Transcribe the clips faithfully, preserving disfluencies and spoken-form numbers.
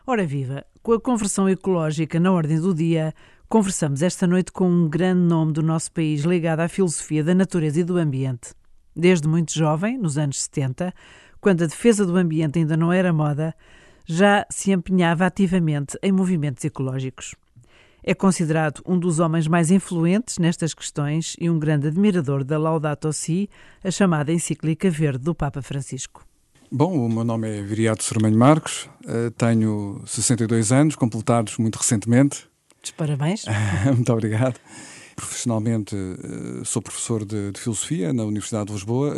Ora viva, com a conversão ecológica na ordem do dia, conversamos esta noite com um grande nome do nosso país ligado à filosofia da natureza e do ambiente. Desde muito jovem, nos anos setenta, quando a defesa do ambiente ainda não era moda, já se empenhava ativamente em movimentos ecológicos. É considerado um dos homens mais influentes nestas questões e um grande admirador da Laudato Si, a chamada encíclica verde do Papa Francisco. Bom, o meu nome é Viriato Sormanho Marcos, tenho sessenta e dois anos, completados muito recentemente. Parabéns. Muito obrigado. Profissionalmente sou professor de, de Filosofia na Universidade de Lisboa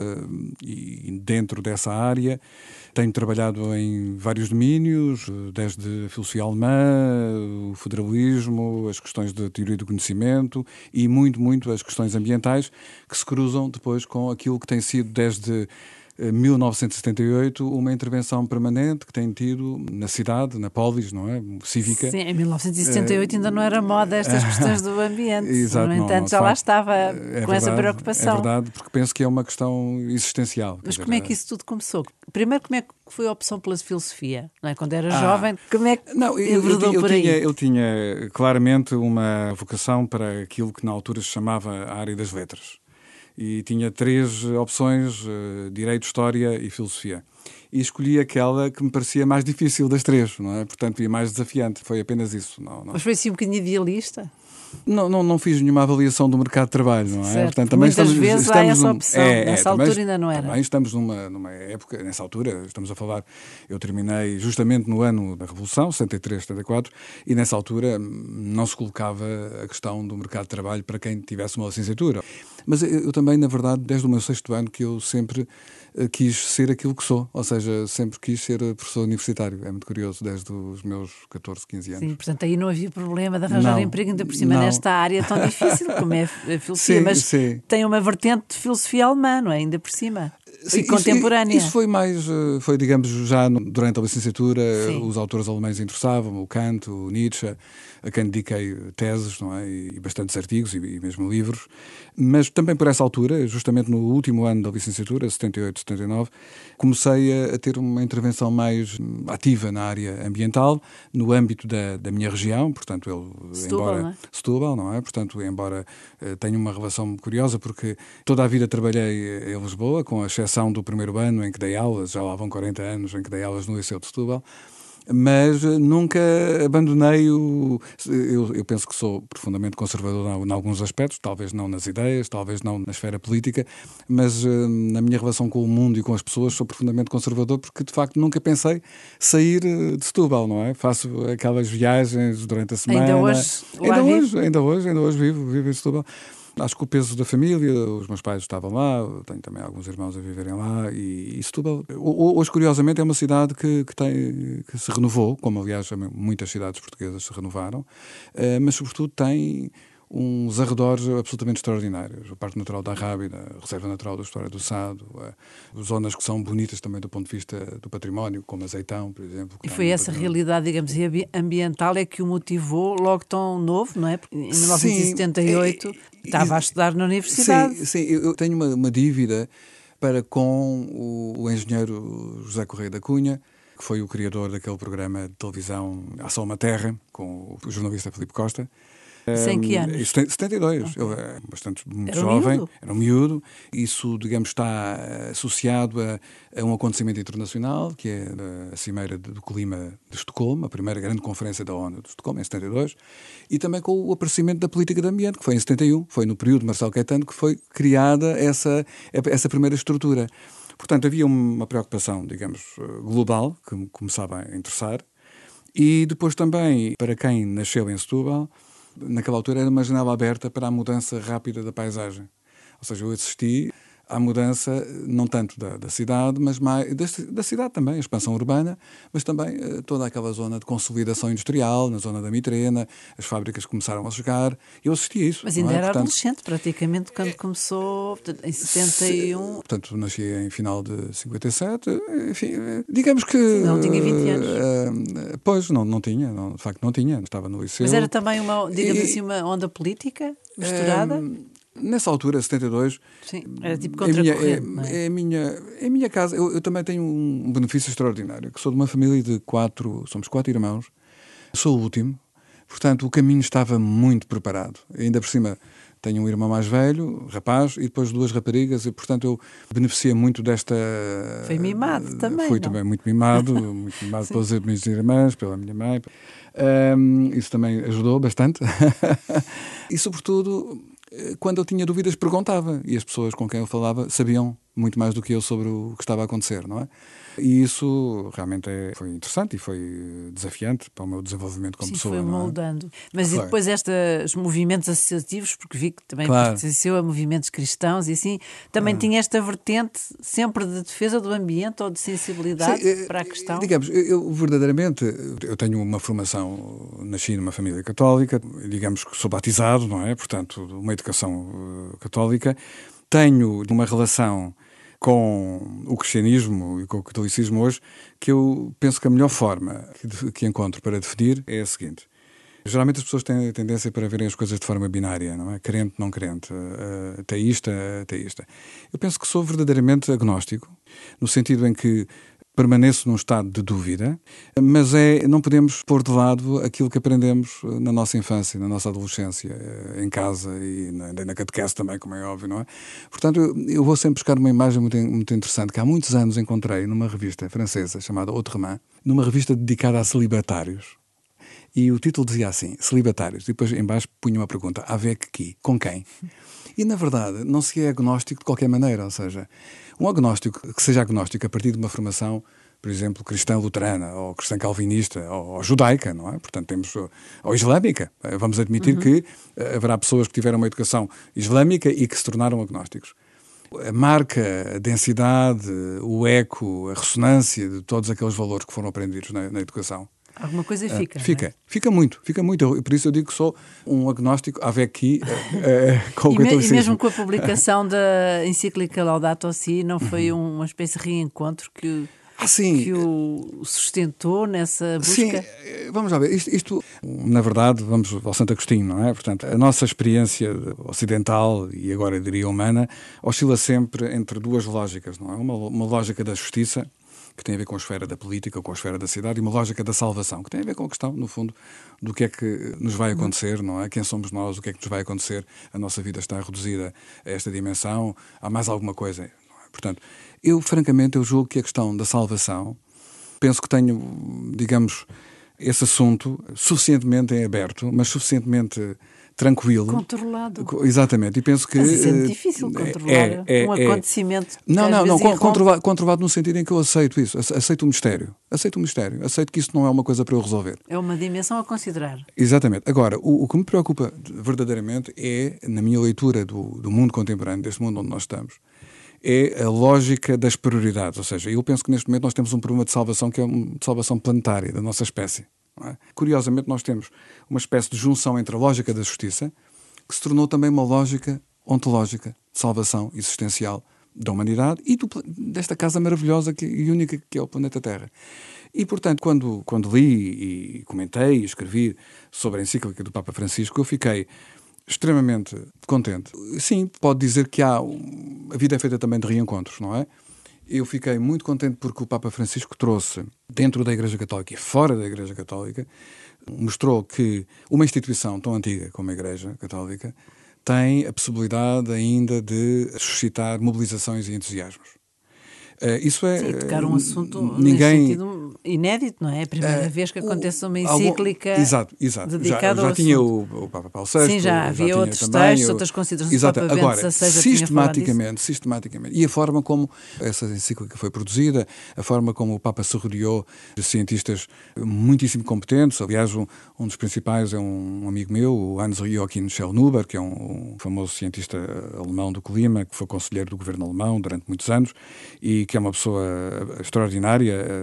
e dentro dessa área tenho trabalhado em vários domínios, desde a filosofia alemã, o federalismo, as questões da teoria do conhecimento e muito, muito as questões ambientais que se cruzam depois com aquilo que tem sido desde mil novecentos e setenta e oito, uma intervenção permanente que tem tido na cidade, na polis, não é? Cívica. Sim, em mil novecentos e setenta e oito uh, ainda não era moda estas questões do ambiente. Exato, no entanto, não, não, já lá facto, estava é com verdade, essa preocupação. É verdade, porque penso que é uma questão existencial. Mas dizer, como é que isso tudo começou? Primeiro, como é que foi a opção pela filosofia? Não é? Quando era ah, jovem, como é que não, eu, enverdou eu, eu, por aí? Tinha, eu tinha claramente uma vocação para aquilo que na altura se chamava a área das letras. E tinha três opções, uh, Direito, História e Filosofia. E escolhi aquela que me parecia mais difícil das três, não é? Portanto, e mais desafiante. Foi apenas isso. Não, não. Mas foi assim um bocadinho idealista? Não, não, não fiz nenhuma avaliação do mercado de trabalho, não é? Certo, Portanto, também muitas estamos, vezes estamos há essa num, opção. É, nessa é, altura também, ainda não era. Também estamos numa, numa época, nessa altura, estamos a falar, eu terminei justamente no ano da Revolução, setenta e três, setenta e quatro, e nessa altura não se colocava a questão do mercado de trabalho para quem tivesse uma licenciatura. Mas eu, eu também, na verdade, desde o meu sexto ano, que eu sempre uh, quis ser aquilo que sou, ou seja, sempre quis ser professor universitário. É muito curioso, desde os meus catorze, quinze anos. Sim, portanto, aí não havia problema de arranjar não, emprego, ainda por cima, não. nesta área tão difícil como é a filosofia, sim, mas sim. tem uma vertente de filosofia alemã, não é? Ainda por cima. Sim, e contemporânea. Isso, isso foi mais, foi digamos, já no, durante a licenciatura, Sim. Os autores alemães interessavam, o Kant, o Nietzsche, a quem dediquei teses, não é? E bastantes artigos e, e mesmo livros. Mas também por essa altura, justamente no último ano da licenciatura, setenta e oito, setenta e nove, comecei a, a ter uma intervenção mais ativa na área ambiental, no âmbito da, da minha região, portanto, eu, Setúbal, embora não é? Setúbal, não é? Portanto, embora uh, tenha uma relação curiosa, porque toda a vida trabalhei em Lisboa, com a exceção do primeiro ano em que dei aulas, já lá vão quarenta anos em que dei aulas no Liceu de Setúbal, mas nunca abandonei o... Eu, eu penso que sou profundamente conservador em alguns aspectos, talvez não nas ideias, talvez não na esfera política, mas na minha relação com o mundo e com as pessoas sou profundamente conservador porque, de facto, nunca pensei sair de Setúbal, não é? Faço aquelas viagens durante a semana. Ainda hoje? Ainda hoje, ainda hoje, ainda hoje vivo, vivo em Setúbal. Acho que o peso da família, os meus pais estavam lá, tenho também alguns irmãos a viverem lá e, e Setúbal, hoje curiosamente é uma cidade que, que, tem, que se renovou, como aliás muitas cidades portuguesas se renovaram, mas sobretudo tem uns arredores absolutamente extraordinários. O Parque Natural da Arrábida, a Reserva Natural da História do Sado, zonas que são bonitas também do ponto de vista do património, como Azeitão, por exemplo. E foi essa realidade, digamos, ambiental é que o motivou logo tão novo, não é? Porque em mil novecentos e setenta e oito sim, estava a estudar na universidade. Sim, sim, eu tenho uma, uma dívida para com o, o engenheiro José Correia da Cunha, que foi o criador daquele programa de televisão A Só Uma Terra, com o jornalista Filipe Costa. Isso em que anos? setenta e dois. Okay. Ele é bastante muito era jovem, um miúdo. Era um miúdo. Isso, digamos, está associado a, a um acontecimento internacional, que é a Cimeira do Clima de Estocolmo, a primeira grande conferência da ONU de Estocolmo, em setenta e dois, e também com o aparecimento da política de ambiente, que foi em setenta e um, foi no período de Marcelo Caetano que foi criada essa, essa primeira estrutura. Portanto, havia uma preocupação, digamos, global, que me começava a interessar, e depois também, para quem nasceu em Setúbal, naquela altura era uma janela aberta para a mudança rápida da paisagem. Ou seja, eu assisti à mudança, não tanto da, da cidade, mas mais da, da cidade também, a expansão urbana, mas também uh, toda aquela zona de consolidação industrial, na zona da Mitrena, as fábricas começaram a chegar. Eu assisti a isso. Mas ainda é? era Portanto, adolescente, praticamente, quando começou, em setenta e um. Portanto, nasci em final de cinquenta e sete, enfim, digamos que... Sim, não tinha vinte anos. Uh, pois, não, não tinha, não, de facto não tinha, estava no liceu. Mas era também uma, digamos e, assim, uma onda política misturada? Uh, Nessa altura, setenta e dois... Sim, era tipo contracorrente, não é? É a minha, é a minha casa. Eu, eu também tenho um benefício extraordinário, que sou de uma família de quatro, somos quatro irmãos, sou o último, portanto o caminho estava muito preparado. Ainda por cima tenho um irmão mais velho, rapaz, e depois duas raparigas, e portanto eu beneficiei muito desta... Foi mimado também, Fui não? também muito mimado, muito mimado pelas minhas irmãs, pela minha mãe. Um, isso também ajudou bastante. E sobretudo, quando eu tinha dúvidas, perguntava, e as pessoas com quem eu falava sabiam muito mais do que eu sobre o que estava a acontecer, não é? E isso realmente é, foi interessante e foi desafiante para o meu desenvolvimento como Sim, pessoa. foi moldando. Mas foi. E depois estes movimentos associativos, porque vi que também claro. pertenceu a movimentos cristãos e assim, também ah. tinha esta vertente sempre de defesa do ambiente ou de sensibilidade Sim, para a questão? Digamos, eu, eu verdadeiramente, eu tenho uma formação, nasci numa família católica, digamos que sou batizado, não é? Portanto, uma educação uh, católica. Tenho uma relação com o cristianismo e com o catolicismo hoje, que eu penso que a melhor forma que, que encontro para definir é a seguinte. Geralmente as pessoas têm a tendência para verem as coisas de forma binária, não é? Crente, não crente, ateísta, ateísta. Eu penso que sou verdadeiramente agnóstico, no sentido em que permaneço num estado de dúvida, mas é, não podemos pôr de lado aquilo que aprendemos na nossa infância, na nossa adolescência, em casa e na, na catequese também, como é óbvio, não é? Portanto, eu, eu vou sempre buscar uma imagem muito, muito interessante que há muitos anos encontrei numa revista francesa chamada Autrement, numa revista dedicada a celibatários. E o título dizia assim, celibatários, e depois em baixo punha uma pergunta, avec qui? Com quem? E, na verdade, não se é agnóstico de qualquer maneira, ou seja, um agnóstico que seja agnóstico a partir de uma formação, por exemplo, cristã luterana, ou cristã calvinista, ou, ou judaica, não é? Portanto, temos, ou islâmica. Vamos admitir uhum. que haverá pessoas que tiveram uma educação islâmica e que se tornaram agnósticos. A marca, a densidade, o eco, a ressonância de todos aqueles valores que foram aprendidos na, na educação. Alguma coisa fica. Uh, fica, não é? fica muito, fica muito. Eu, por isso eu digo que sou um agnóstico avec qui, uh, uh, com o e, me, catolicismo. E mesmo com a publicação da encíclica Laudato Si, não foi uhum. uma espécie de reencontro que, ah, sim. que o sustentou nessa busca? Sim, vamos lá ver. Isto, isto, na verdade, vamos ao Santo Agostinho, não é? Portanto, a nossa experiência ocidental, e agora eu diria humana, oscila sempre entre duas lógicas, não é? Uma, uma lógica da justiça, que tem a ver com a esfera da política, com a esfera da cidade, e uma lógica da salvação, que tem a ver com a questão, no fundo, do que é que nos vai acontecer, não é? Quem somos nós, o que é que nos vai acontecer, a nossa vida está reduzida a esta dimensão, há mais alguma coisa, não é? Portanto, eu, francamente, eu julgo que a questão da salvação, penso que tenho, digamos, esse assunto suficientemente em aberto, mas suficientemente tranquilo. Controlado. Exatamente. E penso que... Mas isso é muito difícil, controlar é, é, um acontecimento. É. Não, não, não. Controlado, controlado no sentido em que eu aceito isso. Aceito o mistério. Aceito o mistério. Aceito que isso não é uma coisa para eu resolver. É uma dimensão a considerar. Exatamente. Agora, o, o que me preocupa verdadeiramente é, na minha leitura do, do mundo contemporâneo, deste mundo onde nós estamos, é a lógica das prioridades. Ou seja, eu penso que neste momento nós temos um problema de salvação que é uma salvação planetária da nossa espécie. Não é? Curiosamente, nós temos uma espécie de junção entre a lógica da justiça, que se tornou também uma lógica ontológica de salvação existencial da humanidade e do, desta casa maravilhosa que, e única que é o planeta Terra. E, portanto, quando, quando li e comentei e escrevi sobre a encíclica do Papa Francisco, eu fiquei extremamente contente. Sim, pode dizer que há... A vida é feita também de reencontros, não é? Eu fiquei muito contente porque o Papa Francisco trouxe, dentro da Igreja Católica e fora da Igreja Católica, mostrou que uma instituição tão antiga como a Igreja Católica tem a possibilidade ainda de suscitar mobilizações e entusiasmos. Uh, isso é... Sim, tocar um assunto ninguém... nesse sentido inédito, não é? É a primeira uh, vez que acontece uma encíclica algum... exato, exato. dedicada já, já ao tinha assunto. O, o Papa Paulo sexto. Sim, já havia outros textos, outras considerações do Papa Bento dezasseis já sistematicamente, sistematicamente. E a forma como essa encíclica foi produzida, a forma como o Papa se rodeou de cientistas muitíssimo competentes. Aliás, um, um dos principais é um, um amigo meu, o Hans-Joachim Schellnhuber, que é um, um famoso cientista alemão do clima, que foi conselheiro do governo alemão durante muitos anos e que é uma pessoa extraordinária, portanto,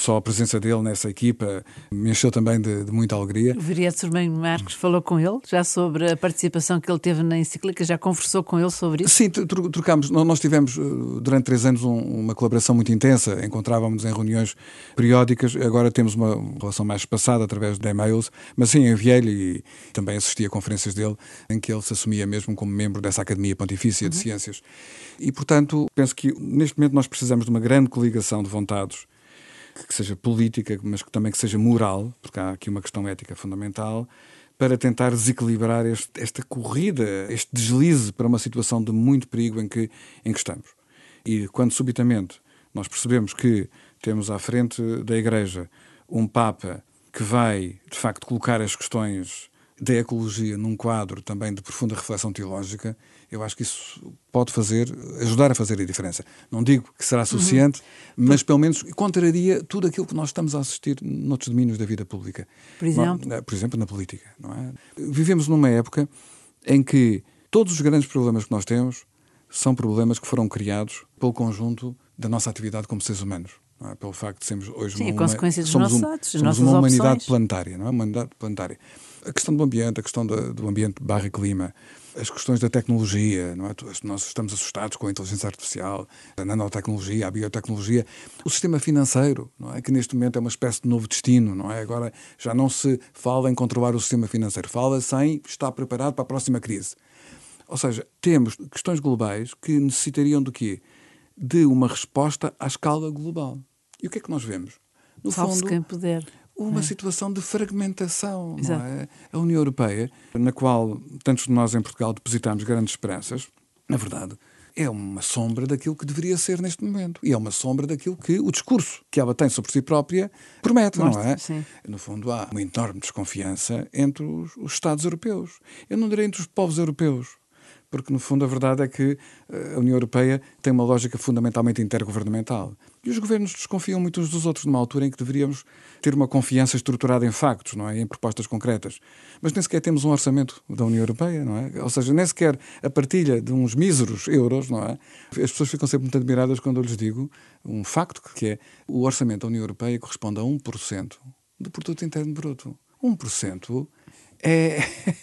só a presença dele nessa equipa me encheu também de, de muita alegria. O vereador Sormenho Marques falou com ele já sobre a participação que ele teve na encíclica, já conversou com ele sobre isso? Sim, trocámos. Nós tivemos durante três anos um, uma colaboração muito intensa, encontrávamos em reuniões periódicas, agora temos uma relação mais espaçada através de e-mails, mas sim, enviei-lhe e também assisti a conferências dele em que ele se assumia mesmo como membro dessa Academia Pontifícia de uhum. Ciências. E, portanto, penso que neste momento nós precisamos de uma grande coligação de vontades, que seja política, mas que também que seja moral, porque há aqui uma questão ética fundamental, para tentar desequilibrar este, esta corrida, este deslize para uma situação de muito perigo em que, em que estamos. E quando subitamente nós percebemos que temos à frente da Igreja um Papa que vai, de facto, colocar as questões da ecologia num quadro também de profunda reflexão teológica, eu acho que isso pode fazer, ajudar a fazer a diferença. Não digo que será suficiente, uhum. mas pelo menos contraria tudo aquilo que nós estamos a assistir noutros domínios da vida pública. Por exemplo? Por exemplo, na política. Não é? Vivemos numa época em que todos os grandes problemas que nós temos são problemas que foram criados pelo conjunto da nossa atividade como seres humanos. Não é? Pelo facto de sermos hoje Sim, uma, a consequência dos somos nossos um, atos, somos uma humanidade planetária, não é? Uma humanidade planetária. A questão do ambiente, a questão do, do ambiente barra clima, as questões da tecnologia, não é? Nós estamos assustados com a inteligência artificial, a nanotecnologia, a biotecnologia, o sistema financeiro, não é? Que neste momento é uma espécie de novo destino, não é? Agora já não se fala em controlar o sistema financeiro, fala-se em estar preparado para a próxima crise. Ou seja, temos questões globais que necessitariam de quê? De uma resposta à escala global. E o que é que nós vemos? No Salve-se fundo, quem puder. uma é. situação de fragmentação. Não é? A União Europeia, na qual tantos de nós em Portugal depositamos grandes esperanças, na verdade, é uma sombra daquilo que deveria ser neste momento. E é uma sombra daquilo que o discurso que ela tem sobre si própria promete, Mostra, não é? Sim. No fundo, há uma enorme desconfiança entre os, os Estados europeus. Eu não direi entre os povos europeus, porque, no fundo, a verdade é que a União Europeia tem uma lógica fundamentalmente intergovernamental. E os governos desconfiam muito uns dos outros numa altura em que deveríamos ter uma confiança estruturada em factos, não é? Em propostas concretas. Mas nem sequer temos um orçamento da União Europeia, não é? Ou seja, nem sequer a partilha de uns míseros euros, não é? As pessoas ficam sempre muito admiradas quando eu lhes digo um facto, que é o orçamento da União Europeia corresponde a um por cento do produto interno bruto. um por cento É,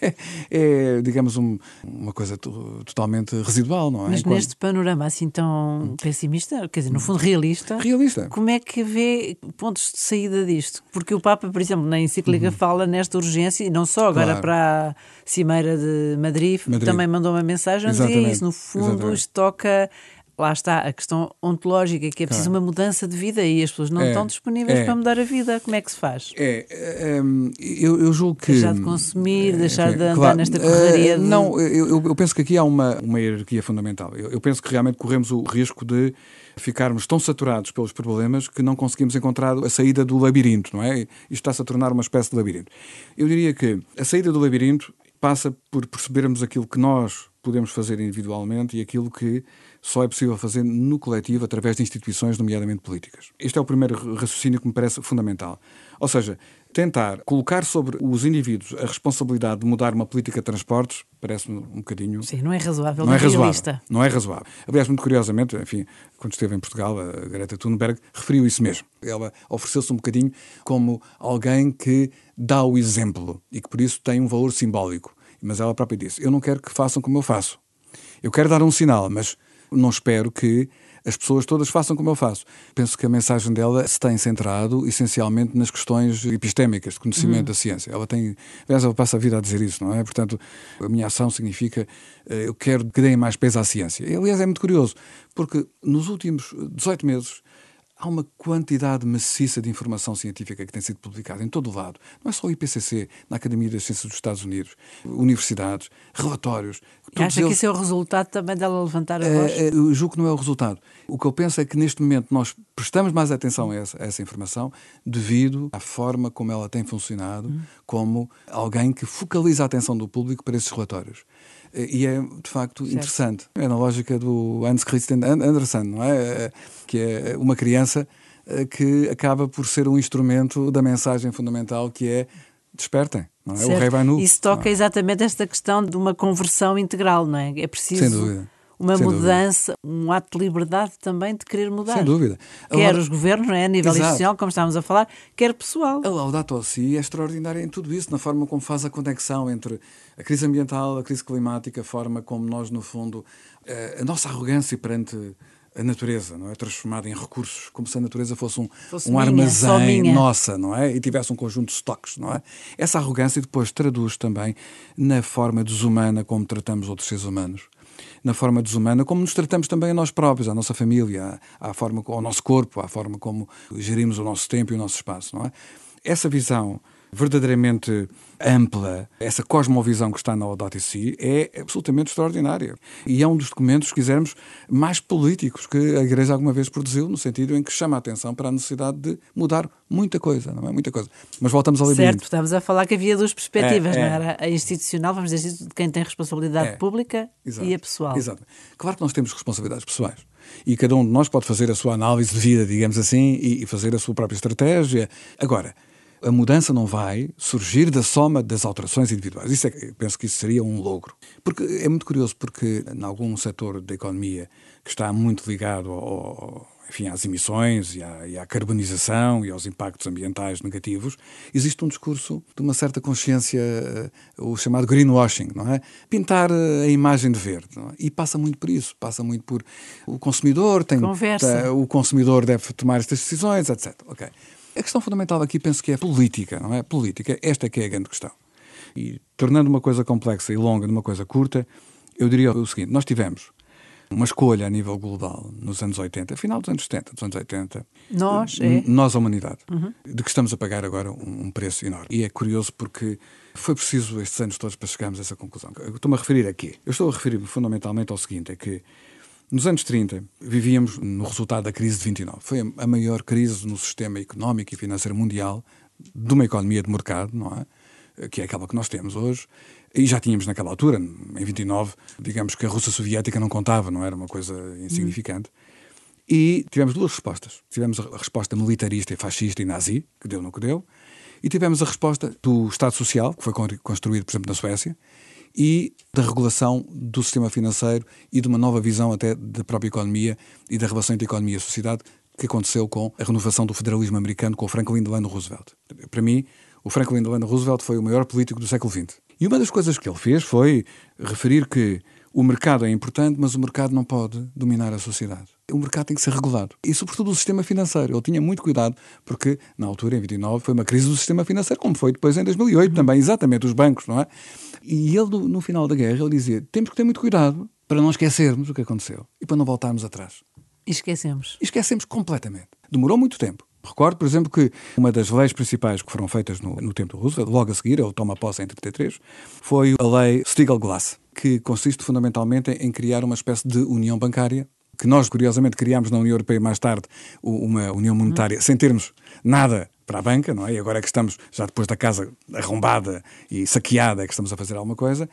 é, digamos, um, uma coisa totalmente residual, não é? Mas Enquanto... neste panorama assim tão pessimista, quer dizer, no fundo realista, realista, como é que vê pontos de saída disto? Porque o Papa, por exemplo, na encíclica uhum. fala nesta urgência, e não só agora claro. Para a Cimeira de Madrid, Madrid, também mandou uma mensagem onde dizia isso. No fundo, Exatamente. Isto toca... Lá está a questão ontológica, que é preciso claro. Uma mudança de vida e as pessoas não é, estão disponíveis é, para mudar a vida. Como é que se faz? É, é, eu, eu julgo que... Deixar de consumir, é, deixar é, de andar claro, nesta correria. De... Não, eu, eu penso que aqui há uma, uma hierarquia fundamental. Eu, eu penso que realmente corremos o risco de ficarmos tão saturados pelos problemas que não conseguimos encontrar a saída do labirinto, não é? Isto está-se a tornar uma espécie de labirinto. Eu diria que a saída do labirinto passa por percebermos aquilo que nós podemos fazer individualmente e aquilo que só é possível fazer no coletivo através de instituições, nomeadamente políticas. Este é o primeiro raciocínio que me parece fundamental. Ou seja, tentar colocar sobre os indivíduos a responsabilidade de mudar uma política de transportes parece-me um bocadinho... Sim, não é razoável, não é razoável. Realista. Não é razoável. Aliás, muito curiosamente, enfim, quando esteve em Portugal, a Greta Thunberg referiu isso mesmo. Ela ofereceu-se um bocadinho como alguém que dá o exemplo e que por isso tem um valor simbólico. Mas ela própria disse, eu não quero que façam como eu faço. Eu quero dar um sinal, mas não espero que as pessoas todas façam como eu faço. Penso que a mensagem dela se tem centrado essencialmente nas questões epistémicas, de conhecimento uhum. da ciência. Ela tem, aliás, ela passa a vida a dizer isso, não é? Portanto, a minha ação significa, eu quero que deem mais peso à ciência. E, aliás, é muito curioso, porque nos últimos dezoito meses há uma quantidade maciça de informação científica que tem sido publicada em todo o lado. Não é só o I P C C, na Academia das Ciências dos Estados Unidos, universidades, relatórios. E acha eles... que isso é o resultado também dela levantar a voz? É, é, eu julgo que não é o resultado. O que eu penso é que neste momento nós prestamos mais atenção a essa, a essa informação devido à forma como ela tem funcionado, hum. como alguém que focaliza a atenção do público para esses relatórios. E é, de facto, certo. Interessante. É na lógica do Hans Christian Andersen, não é? Que é uma criança que acaba por ser um instrumento da mensagem fundamental que é despertem, não é? O rei vai nu. Isso toca exatamente esta questão de uma conversão integral, não é? É preciso... Sem dúvida. uma Sem mudança, dúvida. Um ato de liberdade também de querer mudar. Sem dúvida. Quer Agora, os governos, não é? A nível exato. institucional, como estávamos a falar, quer pessoal. A Laudato Si é extraordinária em tudo isso, na forma como faz a conexão entre a crise ambiental, a crise climática, a forma como nós, no fundo, a nossa arrogância perante a natureza, não é? Transformada em recursos, como se a natureza fosse um, fosse um minha, armazém nossa, não é? E tivesse um conjunto de estoques, não é? Essa arrogância depois traduz também na forma desumana como tratamos outros seres humanos, na forma desumana como nos tratamos também a nós próprios, à nossa família, à, à forma, ao nosso corpo, à forma como gerimos o nosso tempo e o nosso espaço, não é? Essa visão verdadeiramente ampla, essa cosmovisão que está na Laudato Si é absolutamente extraordinária. E é um dos documentos, se quisermos, mais políticos que a Igreja alguma vez produziu, no sentido em que chama a atenção para a necessidade de mudar muita coisa, não é? Muita coisa. Mas voltamos ao labirinto. Certo, estamos a falar que havia duas perspectivas, é, é. não era? A institucional, vamos dizer assim, de quem tem responsabilidade é. pública Exato. E a pessoal. Exato. Claro que nós temos responsabilidades pessoais. E cada um de nós pode fazer a sua análise de vida, digamos assim, e fazer a sua própria estratégia. Agora, a mudança não vai surgir da soma das alterações individuais. Isso é, eu penso que isso seria um logro. Porque é muito curioso, porque em algum setor da economia que está muito ligado ao, enfim, às emissões e à, e à carbonização e aos impactos ambientais negativos, existe um discurso de uma certa consciência, o chamado greenwashing, não é? Pintar a imagem de verde. Não é? E passa muito por isso, passa muito por o consumidor, tem, Conversa. o consumidor deve tomar estas decisões, etcétera. Ok. A questão fundamental aqui penso que é política, não é? Política, esta é que é a grande questão. E tornando uma coisa complexa e longa numa coisa curta, eu diria o seguinte, nós tivemos uma escolha a nível global nos anos oitenta, final dos anos setenta, dos anos oitenta. Nós, é? Nós, a humanidade, uhum. de que estamos a pagar agora um, um preço enorme. E é curioso porque foi preciso estes anos todos para chegarmos a essa conclusão. Eu estou-me a referir a quê? Eu estou a referir-me fundamentalmente ao seguinte, é que nos anos trinta, vivíamos no resultado da crise de vinte e nove. Foi a maior crise no sistema económico e financeiro mundial de uma economia de mercado, não é? Que é aquela que nós temos hoje. E já tínhamos naquela altura, em vinte e nove, digamos que a Rússia soviética não contava, não era uma coisa insignificante. Hum. E tivemos duas respostas. Tivemos a resposta militarista e fascista e nazi, que deu no que deu. E tivemos a resposta do Estado Social, que foi construído, por exemplo, na Suécia, e da regulação do sistema financeiro e de uma nova visão até da própria economia e da relação entre economia e sociedade que aconteceu com a renovação do federalismo americano com o Franklin Delano Roosevelt. Para mim, o Franklin Delano Roosevelt foi o maior político do século vinte. E uma das coisas que ele fez foi referir que o mercado é importante, mas o mercado não pode dominar a sociedade. O mercado tem que ser regulado. E, sobretudo, o sistema financeiro. Ele tinha muito cuidado, porque, na altura, em vinte e nove, foi uma crise do sistema financeiro, como foi depois em dois mil e oito também, exatamente, os bancos, não é? E ele, no, no final da guerra, ele dizia, temos que ter muito cuidado para não esquecermos o que aconteceu e para não voltarmos atrás. E esquecemos. E esquecemos completamente. Demorou muito tempo. Recordo, por exemplo, que uma das leis principais que foram feitas no, no tempo do Roosevelt, logo a seguir, ele toma posse em trinta e três, foi a lei Stigl-Glass, que consiste fundamentalmente em criar uma espécie de união bancária, que nós, curiosamente, criámos na União Europeia mais tarde uma união monetária, hum. sem termos nada para a banca, não é? E agora é que estamos, já depois da casa arrombada e saqueada, é que estamos a fazer alguma coisa.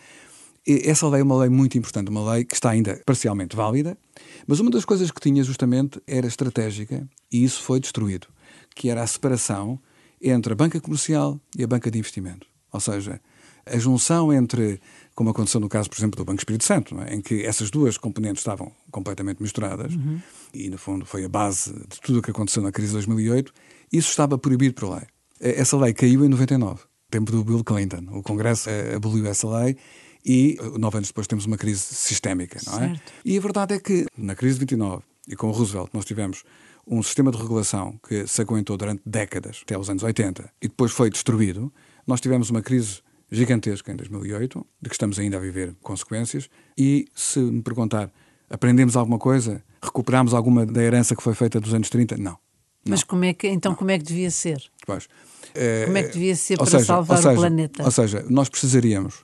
E essa lei é uma lei muito importante, uma lei que está ainda parcialmente válida, mas uma das coisas que tinha justamente era estratégica, e isso foi destruído, que era a separação entre a banca comercial e a banca de investimento. Ou seja, a junção entre, como aconteceu no caso, por exemplo, do Banco Espírito Santo, não é? Em que essas duas componentes estavam completamente misturadas, uhum. e no fundo foi a base de tudo o que aconteceu na crise de dois mil e oito, isso estava proibido por lei. Essa lei caiu em noventa e nove, tempo do Bill Clinton. O Congresso aboliu essa lei e nove anos depois temos uma crise sistémica, não é? Certo. E a verdade é que na crise de vinte e nove e com o Roosevelt nós tivemos um sistema de regulação que se aguentou durante décadas, até aos anos oitenta, e depois foi destruído. Nós tivemos uma crise gigantesca em dois mil e oito, de que estamos ainda a viver consequências, e se me perguntar, aprendemos alguma coisa? Recuperamos alguma da herança que foi feita dos anos trinta? Não. Mas como é que, então não. como é que devia ser? Pois, como é que devia ser para seja, salvar seja, o planeta? Ou seja, nós precisaríamos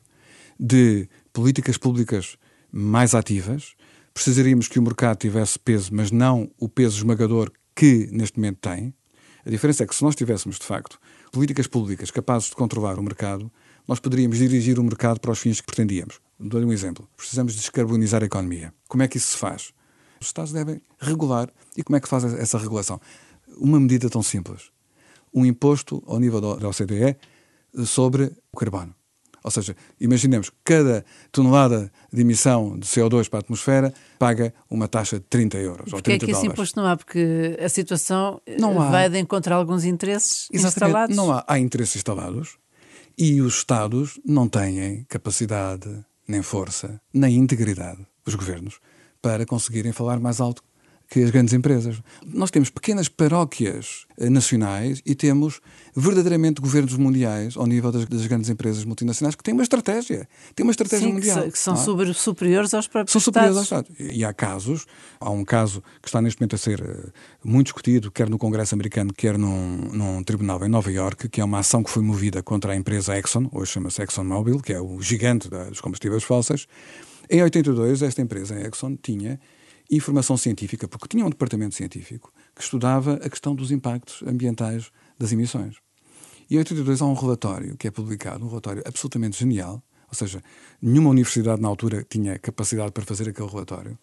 de políticas públicas mais ativas, precisaríamos que o mercado tivesse peso, mas não o peso esmagador que neste momento tem. A diferença é que se nós tivéssemos, de facto, políticas públicas capazes de controlar o mercado, nós poderíamos dirigir o mercado para os fins que pretendíamos. Dou-lhe um exemplo. Precisamos de descarbonizar a economia. Como é que isso se faz? Os Estados devem regular. E como é que se faz essa regulação? Uma medida tão simples. Um imposto ao nível da O C D E sobre o carbono. Ou seja, imaginemos que cada tonelada de emissão de C O dois para a atmosfera paga uma taxa de trinta euros ou trinta dólares. Porque é que esse imposto não há? Porque a situação não há. Vai de encontro a alguns interesses Exatamente. instalados? Não há. Há interesses instalados e os Estados não têm capacidade, nem força, nem integridade, os governos, para conseguirem falar mais alto que as grandes empresas. Nós temos pequenas paróquias nacionais e temos verdadeiramente governos mundiais ao nível das, das grandes empresas multinacionais que têm uma estratégia. Têm uma estratégia Sim, mundial. Que, que são é? superiores aos próprios São superiores Estados. aos Estados. E há casos, há um caso que está neste momento a ser muito discutido, quer no Congresso americano, quer num, num tribunal em Nova Iorque, que é uma ação que foi movida contra a empresa Exxon, hoje chama-se ExxonMobil, que é o gigante dos combustíveis fósseis. Em oitenta e dois, esta empresa, a Exxon, tinha informação científica, porque tinha um departamento científico que estudava a questão dos impactos ambientais das emissões. E em oitenta e dois há um relatório que é publicado, um relatório absolutamente genial, ou seja, nenhuma universidade na altura tinha capacidade para fazer aquele relatório,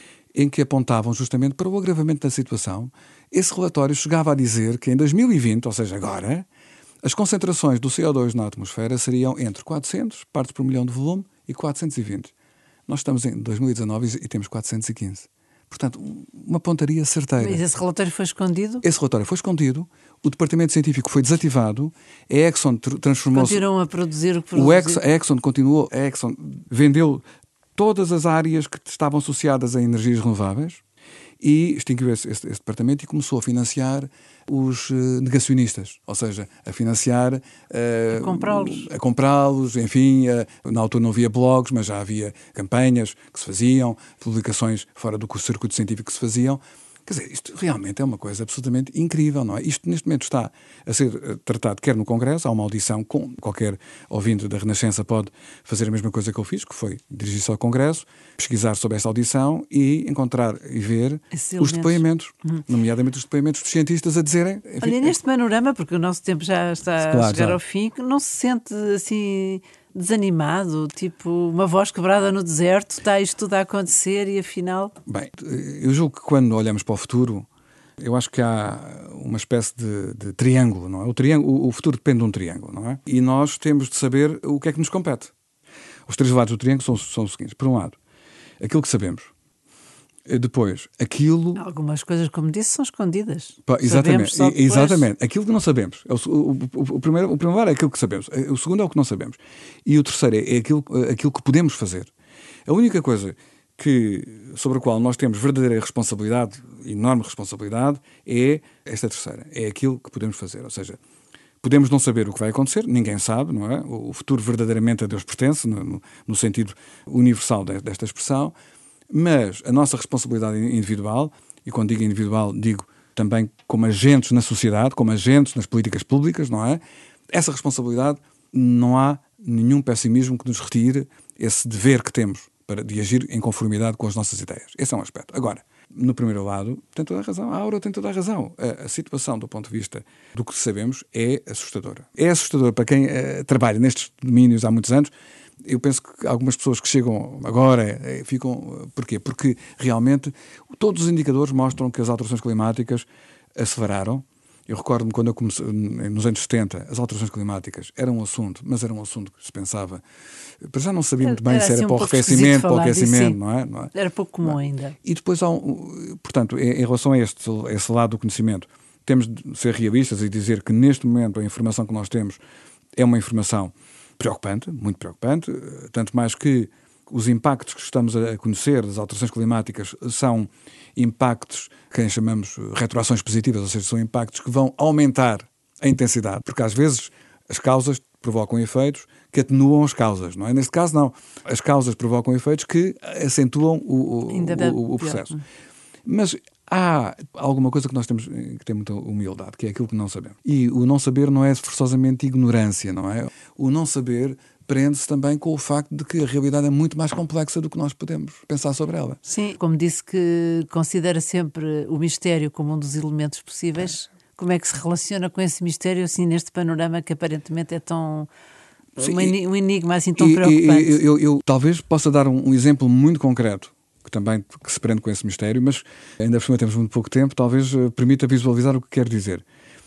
em que apontavam justamente para o agravamento da situação. Esse relatório chegava a dizer que em dois mil e vinte, ou seja, agora, as concentrações do C O dois na atmosfera seriam entre quatrocentos partes por milhão de volume e quatrocentos e vinte. Nós estamos em dois mil e dezanove e temos quatrocentos e quinze. Portanto, uma pontaria certeira. Mas esse relatório foi escondido? Esse relatório foi escondido, o departamento científico foi desativado, a Exxon transformou-se... Continuam a produzir o que produzir. O Exxon, a Exxon continuou, a Exxon vendeu todas as áreas que estavam associadas a energias renováveis e extinguiu esse, esse, esse departamento e começou a financiar os uh, negacionistas, ou seja, a financiar... Uh, a comprá-los. A comprá-los, enfim, uh, na altura não havia blogs, mas já havia campanhas que se faziam, publicações fora do circuito científico que se faziam. Quer dizer, isto realmente é uma coisa absolutamente incrível, não é? Isto neste momento está a ser tratado quer no Congresso, há uma audição, com qualquer ouvinte da Renascença pode fazer a mesma coisa que eu fiz, que foi dirigir-se ao Congresso, pesquisar sobre esta audição e encontrar e ver os depoimentos, hum. nomeadamente os depoimentos dos cientistas a dizerem... Enfim, Olha, neste panorama, porque o nosso tempo já está claro, a chegar já. ao fim, não se sente assim... desanimado, tipo uma voz quebrada no deserto, está isto tudo a acontecer e afinal... Bem, eu julgo que quando olhamos para o futuro, eu acho que há uma espécie de, de triângulo, não é? O, triângulo, o futuro depende de um triângulo, não é? E nós temos de saber o que é que nos compete. Os três lados do triângulo são, são os seguintes. Por um lado, aquilo que sabemos. Depois, aquilo... Algumas coisas, como disse, são escondidas. Pá, exatamente, exatamente. Aquilo que não sabemos. O, o, o, o, primeiro, o primeiro é aquilo que sabemos. O segundo é o que não sabemos. E o terceiro é aquilo, aquilo que podemos fazer. A única coisa que, sobre a qual nós temos verdadeira responsabilidade, enorme responsabilidade, é esta terceira. É aquilo que podemos fazer. Ou seja, podemos não saber o que vai acontecer, ninguém sabe, não é? O futuro verdadeiramente a Deus pertence, no, no sentido universal desta expressão. Mas a nossa responsabilidade individual, e quando digo individual, digo também como agentes na sociedade, como agentes nas políticas públicas, não é? Essa responsabilidade, não há nenhum pessimismo que nos retire esse dever que temos para, de agir em conformidade com as nossas ideias. Esse é um aspecto. Agora, no primeiro lado, tem toda a razão. A Aura tem toda a razão. A, a situação, do ponto de vista do que sabemos, é assustadora. É assustadora para quem uh, trabalha nestes domínios há muitos anos. Eu penso que algumas pessoas que chegam agora ficam... Porquê? Porque realmente todos os indicadores mostram que as alterações climáticas aceleraram. Eu recordo-me quando eu comecei, nos anos setenta, as alterações climáticas eram um assunto, mas era um assunto que se pensava... Mas já não sabia muito bem era se era assim para um o arrefecimento, para o aquecimento, disso, não é? não é? Era pouco comum ainda. E depois há um... Portanto, em relação a este, a esse lado do conhecimento, temos de ser realistas e dizer que neste momento a informação que nós temos é uma informação preocupante, muito preocupante, tanto mais que os impactos que estamos a conhecer das alterações climáticas são impactos que chamamos retroações positivas, ou seja, são impactos que vão aumentar a intensidade, porque às vezes as causas provocam efeitos que atenuam as causas, não é? Neste caso não, as causas provocam efeitos que acentuam o, o, o, o processo. Mas há alguma coisa que nós temos que ter muita humildade, que é aquilo que não sabemos. E o não saber não é forçosamente ignorância, não é? O não saber prende-se também com o facto de que a realidade é muito mais complexa do que nós podemos pensar sobre ela. Sim, como disse que considera sempre o mistério como um dos elementos possíveis, é. Como é que se relaciona com esse mistério assim neste panorama que aparentemente é tão... Sim, um enigma assim tão e, preocupante? E, eu, eu, eu talvez possa dar um, um exemplo muito concreto que também que se prende com esse mistério, mas ainda por cima temos muito pouco tempo, talvez permita visualizar o que quero dizer.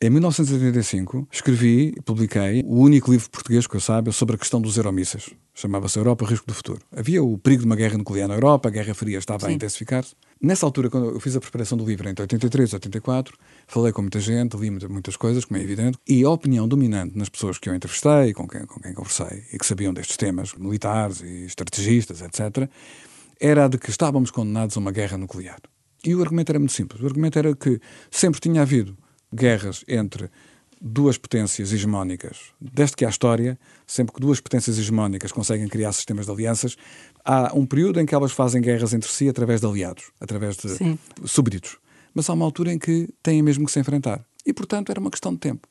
Em mil novecentos e oitenta e cinco, escrevi e publiquei o único livro português que eu saiba sobre a questão dos euromísseis. Chamava-se Europa, Risco do Futuro. Havia o perigo de uma guerra nuclear na Europa, a Guerra Fria estava Sim. a intensificar-se. Nessa altura, quando eu fiz a preparação do livro, entre oitenta e três e oitenta e quatro, falei com muita gente, li muitas coisas, como é evidente, e a opinião dominante nas pessoas que eu entrevistei, com quem, com quem conversei, e que sabiam destes temas, militares e estrategistas, etcétera, era a de que estávamos condenados a uma guerra nuclear. E o argumento era muito simples. O argumento era que sempre tinha havido guerras entre duas potências hegemónicas. Desde que há história, sempre que duas potências hegemónicas conseguem criar sistemas de alianças, há um período em que elas fazem guerras entre si através de aliados, através de Sim. súbditos. Mas há uma altura em que têm mesmo que se enfrentar. E, portanto, era uma questão de tempo.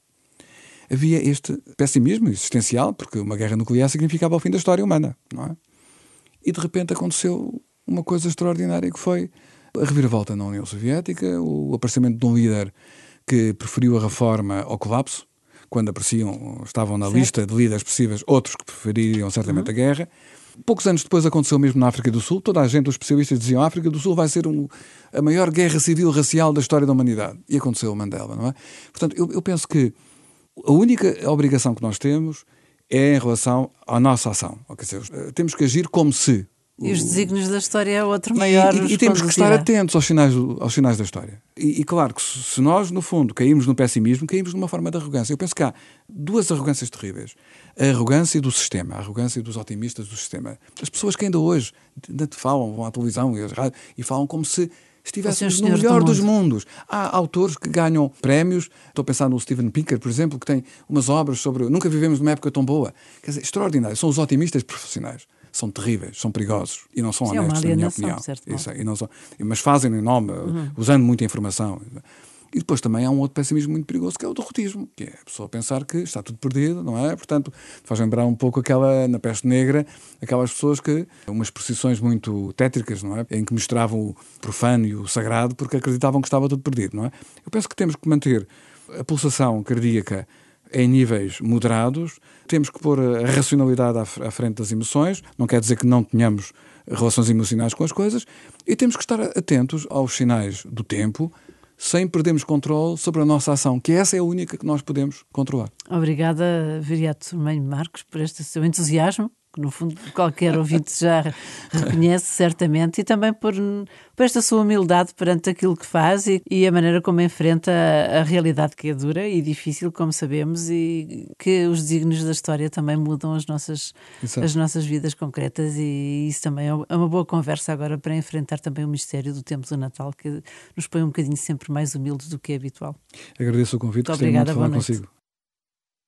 Havia este pessimismo existencial, porque uma guerra nuclear significava o fim da história humana, não é? E, de repente, aconteceu uma coisa extraordinária, que foi a reviravolta na União Soviética, o aparecimento de um líder que preferiu a reforma ao colapso, quando apareciam, estavam na certo. lista de líderes possíveis, outros que prefeririam certamente uhum. a guerra. Poucos anos depois aconteceu mesmo na África do Sul. Toda a gente, os especialistas diziam, a África do Sul vai ser um, a maior guerra civil racial da história da humanidade. E aconteceu o Mandela, não é? Portanto, eu, eu penso que a única obrigação que nós temos é em relação à nossa ação. Quer dizer, temos que agir como se... E os desígnios da história é outro maior. E, e, e temos que estar atentos aos sinais, aos sinais da história. E, e claro que se nós, no fundo, caímos no pessimismo, caímos numa forma de arrogância. Eu penso que há duas arrogâncias terríveis. A arrogância do sistema, a arrogância dos otimistas do sistema. As pessoas que ainda hoje ainda te falam, vão à televisão e, rádio, e falam como se estivéssemos no melhor do dos mundos. Há autores que ganham prémios. Estou a pensar no Steven Pinker, por exemplo, que tem umas obras sobre nunca vivemos numa época tão boa. Quer dizer, extraordinário. São os otimistas profissionais. São terríveis, são perigosos e não são Sim, honestos, na minha opinião. Isso, e não são, mas fazem em nome, uhum. usando muita informação. E depois também há um outro pessimismo muito perigoso, que é o derrotismo, que é a pessoa pensar que está tudo perdido, não é? Portanto, faz lembrar um pouco aquela, na Peste Negra, aquelas pessoas que, umas procissões muito tétricas, não é? Em que misturavam o profano e o sagrado porque acreditavam que estava tudo perdido, não é? Eu penso que temos que manter a pulsação cardíaca em níveis moderados, temos que pôr a racionalidade à frente das emoções, não quer dizer que não tenhamos relações emocionais com as coisas, e temos que estar atentos aos sinais do tempo, sem perdermos controle sobre a nossa ação, que essa é a única que nós podemos controlar. Obrigada, Viriato Sormanho Marcos, por este seu entusiasmo, que no fundo qualquer ouvinte já reconhece certamente, e também por, por esta sua humildade perante aquilo que faz e, e a maneira como enfrenta a, a realidade, que é dura e difícil, como sabemos, e que os desígnios da história também mudam as nossas, as nossas vidas concretas, e isso também é uma boa conversa agora para enfrentar também o mistério do tempo do Natal, que nos põe um bocadinho sempre mais humildes do que é habitual. Agradeço o convite, muito obrigada, muito de falar consigo.